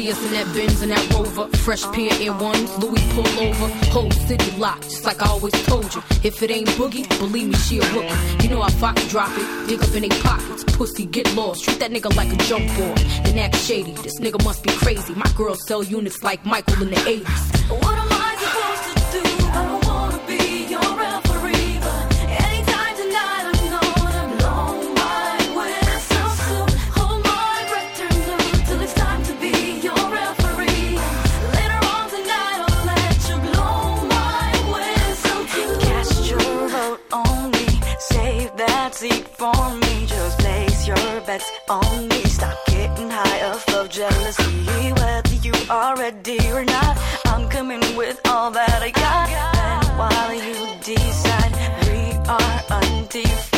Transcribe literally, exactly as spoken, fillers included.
see us in that Benz and that Rover. Fresh pair of Air Ones, Louis pull over. Whole city locked, just like I always told you. If it ain't Boogie, believe me, she a rookie. You know how Fox drop it, dig up in they pockets. Pussy, get lost, treat that nigga like a jump board. Then act shady, this nigga must be crazy. My girls sell units like Michael in the eighties. What am I supposed to do? I don't wanna be your referee, but anytime tonight I'm gonna blow my whistle soon. Hold my breath, turn blue till it's time to be your referee. Later on tonight I'll let you blow my whistle too. Cast your vote on me, save that seat for me. Just place your bets on me. Stop getting high off of jealousy. Whether you are ready or not, I'm coming with all that I got. And while you decide, we are undefeated.